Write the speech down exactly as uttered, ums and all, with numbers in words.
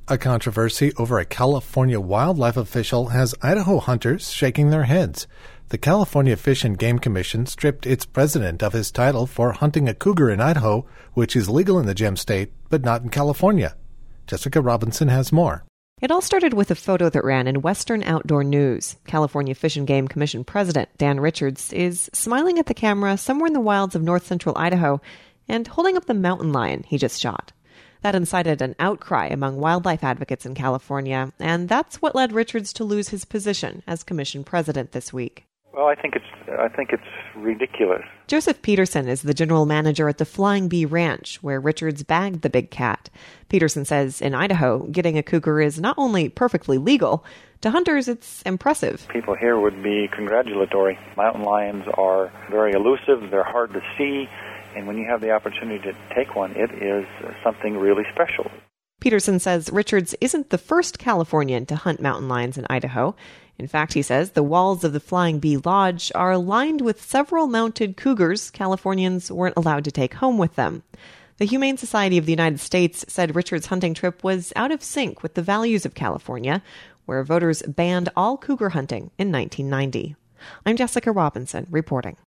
A controversy over a California wildlife official has Idaho hunters shaking their heads. The California Fish and Game Commission stripped its president of his title for hunting a cougar in Idaho, which is legal in the Gem State, but not in California. Jessica Robinson has more. It all started with a photo that ran in Western Outdoor News. California Fish and Game Commission President Dan Richards is smiling at the camera somewhere in the wilds of north-central Idaho and holding up the mountain lion he just shot. That incited an outcry among wildlife advocates in California, and that's what led Richards to lose his position as commission president this week. Well, I think it's I think it's ridiculous. Joseph Peterson is the general manager at the Flying Bee Ranch, where Richards bagged the big cat. Peterson says in Idaho, getting a cougar is not only perfectly legal, to hunters it's impressive. People here would be congratulatory. Mountain lions are very elusive, they're hard to see, and when you have the opportunity to take one, it is something really special. Peterson says Richards isn't the first Californian to hunt mountain lions in Idaho. In fact, he says the walls of the Flying Bee Lodge are lined with several mounted cougars Californians weren't allowed to take home with them. The Humane Society of the United States said Richards' hunting trip was out of sync with the values of California, where voters banned all cougar hunting in nineteen ninety. I'm Jessica Robinson, reporting.